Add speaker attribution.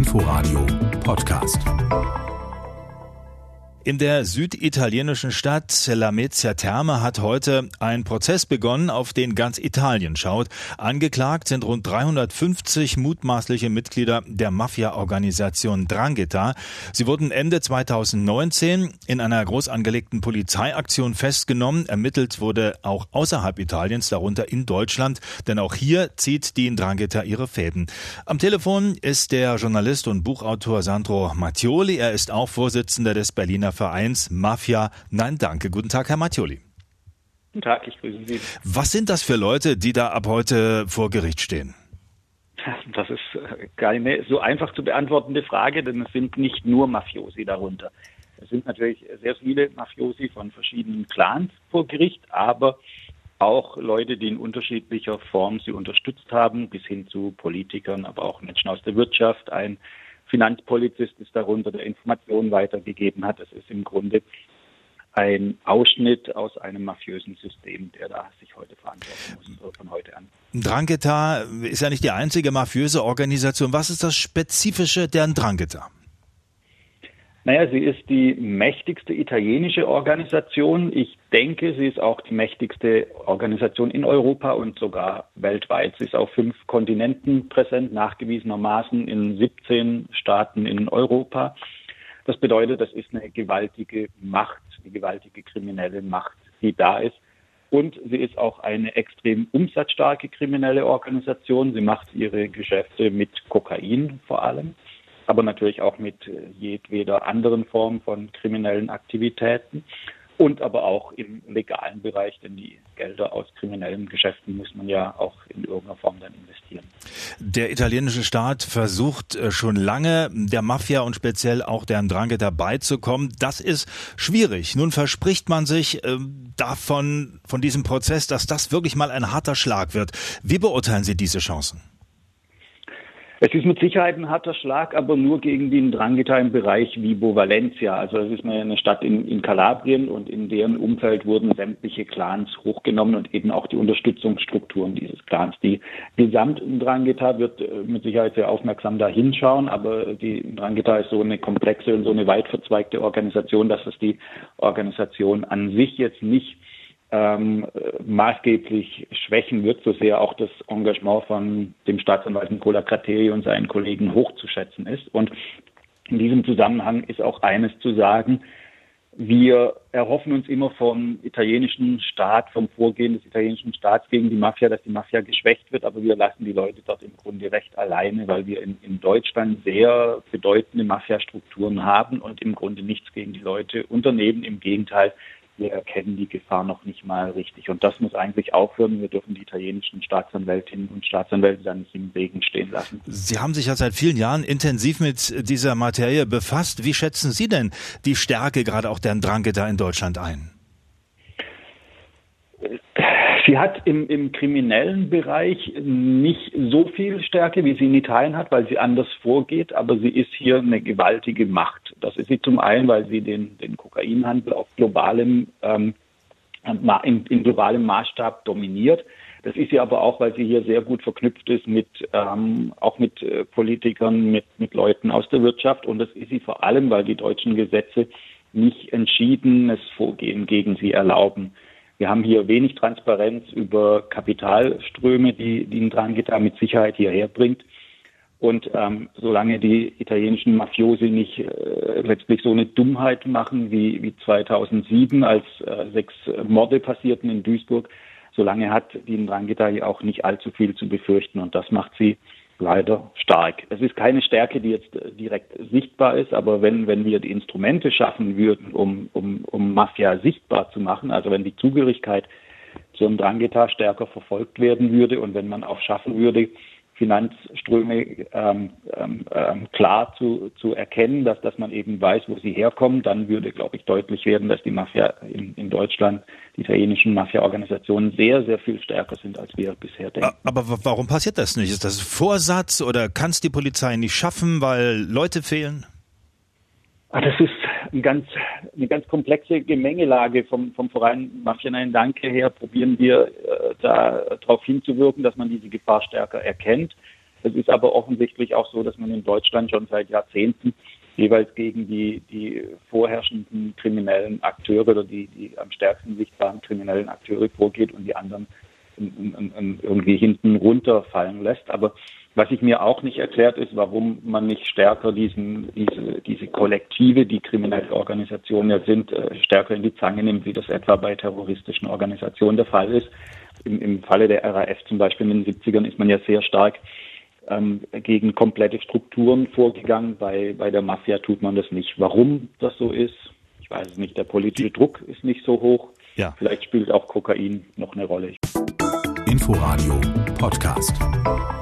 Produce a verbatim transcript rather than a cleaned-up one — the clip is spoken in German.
Speaker 1: Inforadio Podcast.
Speaker 2: In der süditalienischen Stadt Lamezia Terme hat heute ein Prozess begonnen, auf den ganz Italien schaut. Angeklagt sind rund dreihundertfünfzig mutmaßliche Mitglieder der Mafia-Organisation 'Ndrangheta. Sie wurden Ende zweitausendneunzehn in einer groß angelegten Polizeiaktion festgenommen. Ermittelt wurde auch außerhalb Italiens, darunter in Deutschland, denn auch hier zieht die 'Ndrangheta ihre Fäden. Am Telefon ist der Journalist und Buchautor Sandro Mattioli. Er ist auch Vorsitzender des Berliner Vereins Mafia Nein Danke. Guten Tag, Herr Mattioli.
Speaker 3: Guten Tag, ich grüße Sie.
Speaker 2: Was sind das für Leute, die da ab heute vor Gericht stehen?
Speaker 3: Das ist keine so einfach zu beantwortende Frage, denn es sind nicht nur Mafiosi darunter. Es sind natürlich sehr viele Mafiosi von verschiedenen Clans vor Gericht, aber auch Leute, die in unterschiedlicher Form sie unterstützt haben, bis hin zu Politikern, aber auch Menschen aus der Wirtschaft. Ein Finanzpolizist ist darunter, der Informationen weitergegeben hat. Es ist im Grunde ein Ausschnitt aus einem mafiösen System, der da sich heute verantworten muss, von heute an.
Speaker 2: 'Ndrangheta ist ja nicht die einzige mafiöse Organisation. Was ist das Spezifische der 'Ndrangheta?
Speaker 3: Naja, sie ist die mächtigste italienische Organisation. Ich denke, sie ist auch die mächtigste Organisation in Europa und sogar weltweit. Sie ist auf fünf Kontinenten präsent, nachgewiesenermaßen in siebzehn Staaten in Europa. Das bedeutet, das ist eine gewaltige Macht, eine gewaltige kriminelle Macht, die da ist. Und sie ist auch eine extrem umsatzstarke kriminelle Organisation. Sie macht ihre Geschäfte mit Kokain vor allem, aber natürlich auch mit jedweder anderen Form von kriminellen Aktivitäten und aber auch im legalen Bereich, denn die Gelder aus kriminellen Geschäften muss man ja auch in irgendeiner Form dann investieren.
Speaker 2: Der italienische Staat versucht schon lange, der Mafia und speziell auch der 'Ndrangheta beizukommen. Das ist schwierig. Nun verspricht man sich äh, davon, von diesem Prozess, dass das wirklich mal ein harter Schlag wird. Wie beurteilen Sie diese Chancen?
Speaker 3: Es ist mit Sicherheit ein harter Schlag, aber nur gegen die 'Ndrangheta im Bereich Vibo Valentia. Also es ist eine, eine Stadt in, in Kalabrien und in deren Umfeld wurden sämtliche Clans hochgenommen und eben auch die Unterstützungsstrukturen dieses Clans. Die Gesamt-'Ndrangheta wird mit Sicherheit sehr aufmerksam da hinschauen, aber die 'Ndrangheta ist so eine komplexe und so eine weit verzweigte Organisation, dass es die Organisation an sich jetzt nicht Ähm, maßgeblich schwächen wird, so sehr auch das Engagement von dem Staatsanwalt Nicola Gratteri und seinen Kollegen hochzuschätzen ist. Und in diesem Zusammenhang ist auch eines zu sagen: Wir erhoffen uns immer vom italienischen Staat, vom Vorgehen des italienischen Staats gegen die Mafia, dass die Mafia geschwächt wird, aber wir lassen die Leute dort im Grunde recht alleine, weil wir in, in Deutschland sehr bedeutende Mafia-Strukturen haben und im Grunde nichts gegen die Leute unternehmen. Im Gegenteil, wir erkennen die Gefahr noch nicht mal richtig. Und das muss eigentlich aufhören. Wir dürfen die italienischen Staatsanwältinnen und Staatsanwälte dann nicht im Regen stehen lassen.
Speaker 2: Sie haben sich ja seit vielen Jahren intensiv mit dieser Materie befasst. Wie schätzen Sie denn die Stärke gerade auch der 'Ndrangheta in Deutschland ein?
Speaker 3: Sie hat im, im kriminellen Bereich nicht so viel Stärke, wie sie in Italien hat, weil sie anders vorgeht, aber sie ist hier eine gewaltige Macht. Das ist sie zum einen, weil sie den, den Kokainhandel auf globalem, ähm, in, in globalem Maßstab dominiert. Das ist sie aber auch, weil sie hier sehr gut verknüpft ist mit ähm, auch mit äh, Politikern, mit, mit Leuten aus der Wirtschaft. Und das ist sie vor allem, weil die deutschen Gesetze nicht entschiedenes Vorgehen gegen sie erlauben. Wir haben hier wenig Transparenz über Kapitalströme, die die 'Ndrangheta mit Sicherheit hierher bringt. Und ähm, solange die italienischen Mafiosi nicht äh, letztlich so eine Dummheit machen wie, wie zweitausendsieben, als äh, sechs Morde passierten in Duisburg, solange hat die 'Ndrangheta hier auch nicht allzu viel zu befürchten. Und das macht sie leider stark. Es ist keine Stärke, die jetzt direkt sichtbar ist, aber wenn wenn wir die Instrumente schaffen würden, um um um Mafia sichtbar zu machen, also wenn die Zugehörigkeit zur 'Ndrangheta stärker verfolgt werden würde und wenn man auch schaffen würde, Finanzströme ähm, ähm, klar zu, zu erkennen, dass, dass man eben weiß, wo sie herkommen, dann würde, glaube ich, deutlich werden, dass die Mafia in, in Deutschland, die italienischen Mafia-Organisationen sehr, sehr viel stärker sind, als wir bisher denken.
Speaker 2: Aber warum passiert das nicht? Ist das Vorsatz oder kann es die Polizei nicht schaffen, weil Leute fehlen?
Speaker 3: Ah, das ist ein ganz, eine ganz komplexe Gemengelage. Vom, vom Verein Mafia Nein Danke her probieren wir äh, da darauf hinzuwirken, dass man diese Gefahr stärker erkennt. Es ist aber offensichtlich auch so, dass man in Deutschland schon seit Jahrzehnten jeweils gegen die, die vorherrschenden kriminellen Akteure oder die, die am stärksten sichtbaren kriminellen Akteure vorgeht und die anderen irgendwie hinten runterfallen lässt. Aber was sich mir auch nicht erklärt ist, warum man nicht stärker diesen, diese, diese Kollektive, die kriminelle Organisationen ja sind, stärker in die Zange nimmt, wie das etwa bei terroristischen Organisationen der Fall ist. Im, im Falle der R A F zum Beispiel in den siebzigern ist man ja sehr stark ähm, gegen komplette Strukturen vorgegangen. Bei, bei der Mafia tut man das nicht. Warum das so ist, ich weiß es nicht. Der politische Druck ist nicht so hoch.
Speaker 2: Ja.
Speaker 3: Vielleicht spielt auch Kokain noch eine Rolle.
Speaker 1: Inforadio Podcast.